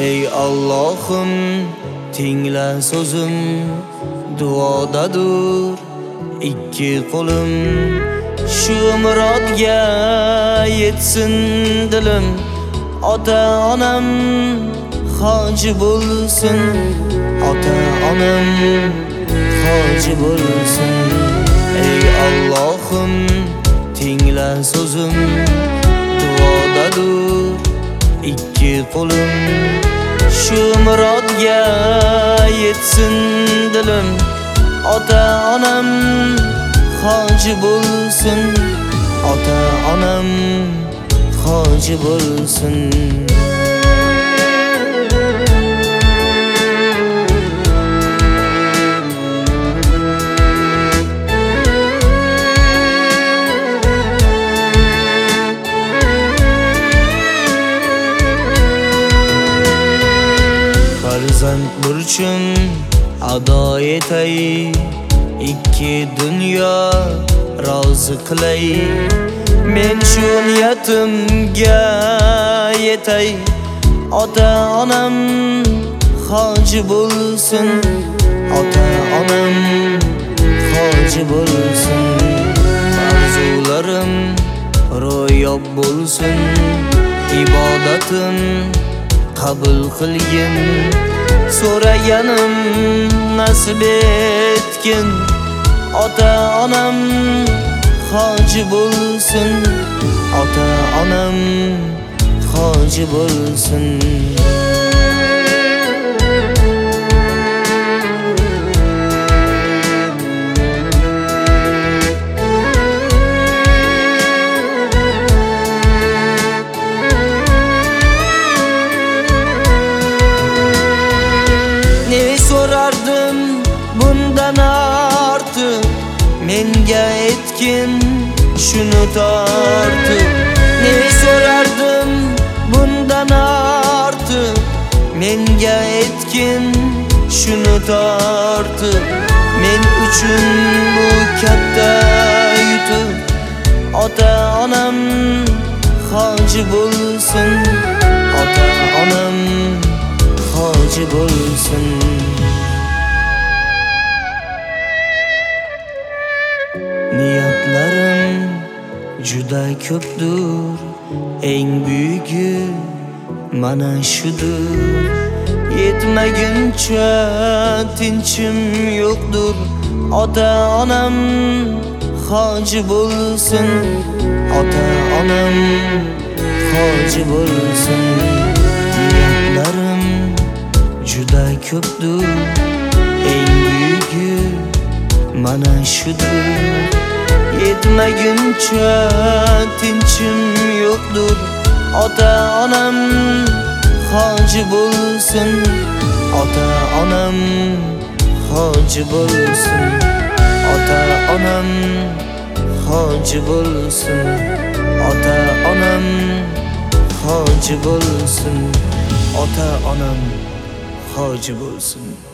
Ey Allohim, tingla so'zim, duodadur ikki qo'lim. Shu murodga yetsin dilim, ota-onam hoji bo'lsin, ota-onam hoji bo'lsin. Ey Allohim, tingla so'zim, duodadur ikki qo'lim. Shu murodga yetsin dilim, ota-onam hoji bo'lsin, ota-onam hoji bo'lsin. Farzand burchim ado etay, ikki dunyo rozi qilay. Men shu niyatimga yetay, ota-onam hoji bo'lsin, ota-onam hoji bo'lsin. Arzularim ro'yob bo'lsin, ibodatim qabul qilgin. So'raganim nasib etgin, ota-onam hoji bo'lsin, ota-onam hoji bo'lsin. Ne so'rardim bundan ortiq, menga etgin shuni tortib. Ne so'rardim bundan ortiq, menga etgin shuni tortib. Men uchun bu katta yutuq, ota-onam hoji bo'lsin, ota-onam hoji bo'lsin. Niyatlarim juda ko'pdur, eng buyugi mana shudur. Yetmaguncha tinchim yo'qdur, ota-onam hoji bo'lsin, ota-onam hoji bo'lsin. Niyatlarim juda ko'pdur, eng buyugi mana shudur. Yetmaguncha tinchim yo'qdur, ota-onam hoji bo'lsin, ota-onam hoji bo'lsin, ota-onam hoji bo'lsin, ota-onam hoji bo'lsin, ota-onam hoji bo'lsin.